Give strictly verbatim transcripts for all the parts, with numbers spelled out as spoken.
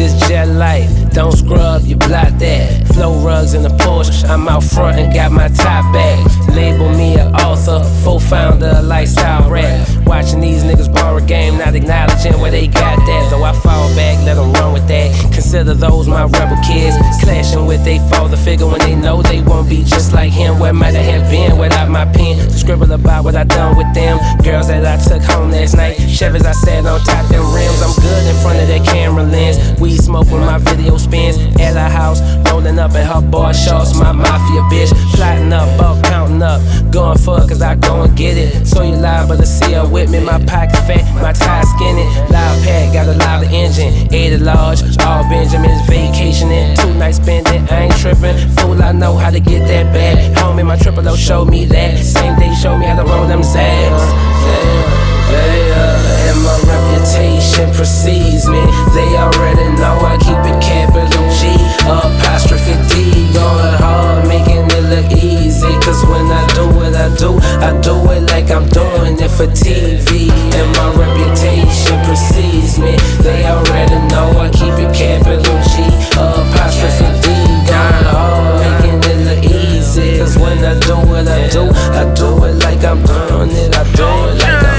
this jet life. Don't scrub, you block that. Flow rugs in the Porsche, I'm out front and got my top back. Label me an author, co-founder of lifestyle rap. Watching these niggas borrow game, not acknowledging where they got that. Though I fall back, let them run with that. Consider those my rebel kids, clashing with they father figure when they know they won't be just like him. Where might I have been without my pen to scribble about what I done with them? Girls that I took home last night, Chevys I sat on top them rims. I'm good in front of that camera lens. Weed smoke when my video spins. At her house, rolling up in her bar shorts. My mafia bitch, plotting up, up, counting up. Going for it cause I go and get it. So you lie but to see her with me. My pocket fat, my tie skinny. Loud pack, got a loud engine. Ate at large, all Benjamins vacationing. Two nights spending, I ain't tripping. Fool, I know how to get that bag. Homie, my triple O showed me that. Same day showed me how to roll them zags. Yeah. Yeah, and my reputation precedes me. They already know I keep it capital G, apostrophe D. Going hard, making it look easy. Cause when I do what I do, I do it like I'm doing it for T V. And my reputation precedes me. They already know I keep it capital G, apostrophe D. Going hard, making it look easy. Cause when I do what I do, I do it like I'm doing it. I do it like I'm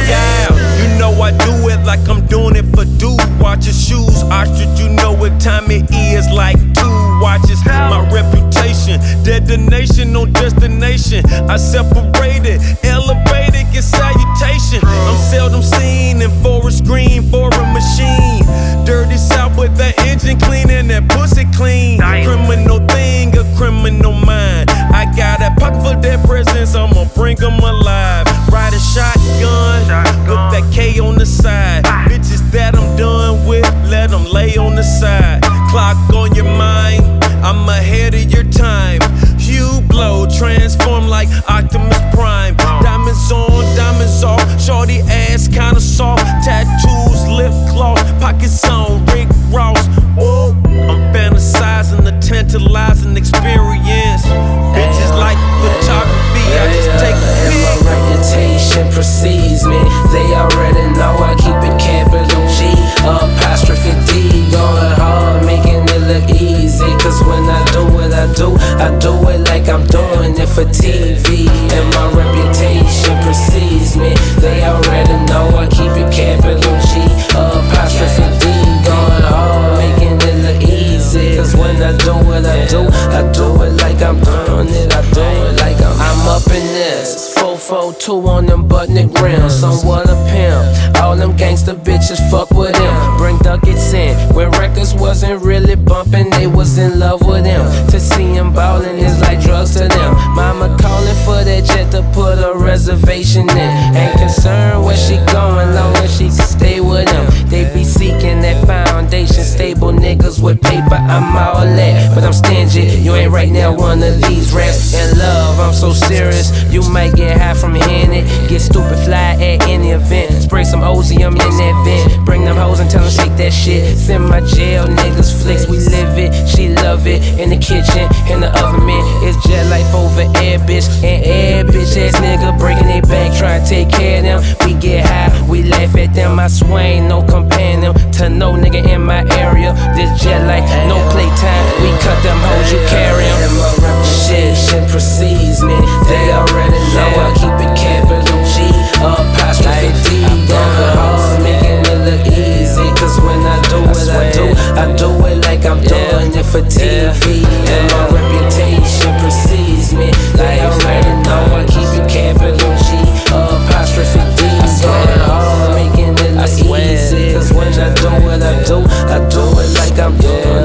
I do it like I'm doing it for dude. Watch your shoes, ostrich, you know what time it is. Like two watches, my reputation, detonation, no destination. I separated, elevated, get salutation. I'm seldom seen in forest green, foreign machine. Dirty south with that engine clean and that pussy clean. Criminal thing, a criminal mind. I got a pocket for their presence, I'ma bring them alive. Ride a shotgun with that K on the side. Bitches that I'm done with, let them lay on the side. Clock on your mind, I'm ahead of your time. Hue blow, transform like Optimus Prime. Diamonds on, diamonds off, shorty ass kinda soft. Tattoos, lip gloss, pockets on, Rick Ross. Ooh, I'm fantasizing the tantalizing experience. Bitches like photography, I just take a pic. And my reputation precedes me. They already know I keep it capital G, apostrophe D. Going hard, making it look easy. Cause when I do what I do, I do it like I'm doing it for T V. And my reputation precedes me. They already know I keep it capital G, apostrophe D. Going hard, making it look easy. Cause when I do what I do, I do it like I'm doing it. I do it like I'm I'm up in this four four two on them button grills. Somewhat a pimp. All them gangsta bitches fuck with him. Bring ducats in. When records wasn't really bumping, they was in love with him. To see him ballin' is like drugs to them. Mama calling for that jet to put a reservation in. Ain't concerned where she going, long as she can stay with him. They be seeking that foundation, stable niggas with paper. I'm all that, but I'm stingy. You ain't right now one of these raps. In love, I'm so serious. You might get high from hearing it. Get stupid fly at any event. Spray some ozium in that vent. Bring them hoes and tell them shake that shit. Send my jail niggas flicks, we live it. She love it. In the kitchen, in the oven man. It's jet life over air, bitch. And air bitch ass nigga breaking their back, trying to take care of them. We get high, we laugh at them. I swear ain't no comparing them to no nigga in my area. This jet life, no playtime. We cut them hoes, you carry them. And my reputation precedes me. They already know I keep it capital G, apostrophe D. Going hard, making it look easy. Cause when I do what I do, I do it like I'm doing it for T V. And my reputation precedes me. They already know I keep it capital G, apostrophe D. Going hard, making it look easy. Cause when I do what I do, I do it like I'm doing